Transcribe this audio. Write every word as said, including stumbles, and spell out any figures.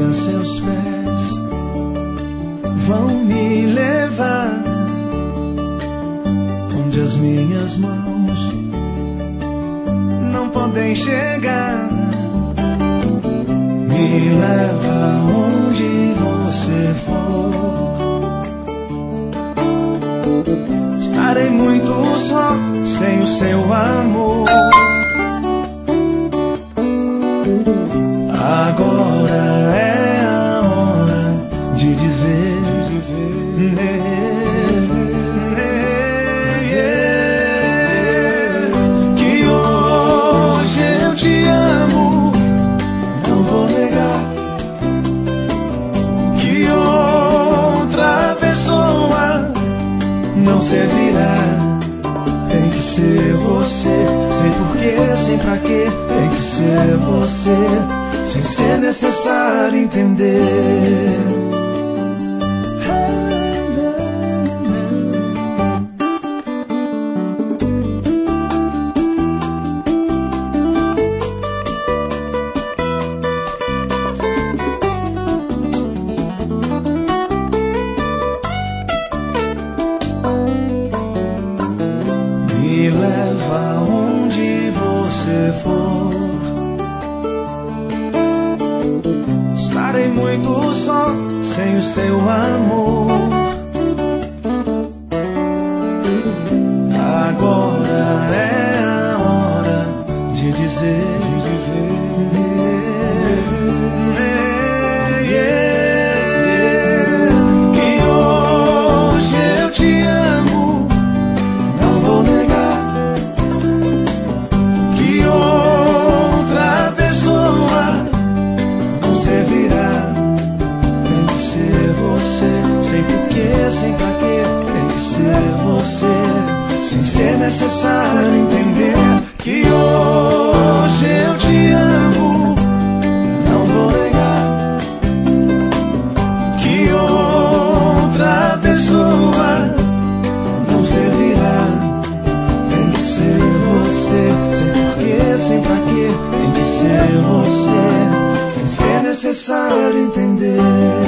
seus pés vão me levar onde as minhas mãos não podem chegar. Me leva onde você for. Estarei muito só sem o seu amor. Agora é a hora de dizer, de dizer né, né, yeah, que hoje eu te amo, não vou negar. Que outra pessoa não servirá. Tem que ser você, sem porquê, sem pra quê. Tem que ser você, sem ser necessário entender. Me leva onde você for. Estarei muito só sem o seu amor. Agora é a hora de dizer, de dizer yeah, yeah, que hoje eu te amo, não vou negar. Que outra pessoa não servirá. Tem que ser você, sem porquê, sem pra quê. Tem que ser você, sem ser necessário entender. Que hoje eu te amo, não vou negar. Que outra pessoa não servirá. Tem que ser você, sem porquê, sem pra quê. Tem que ser você, sem ser necessário entender.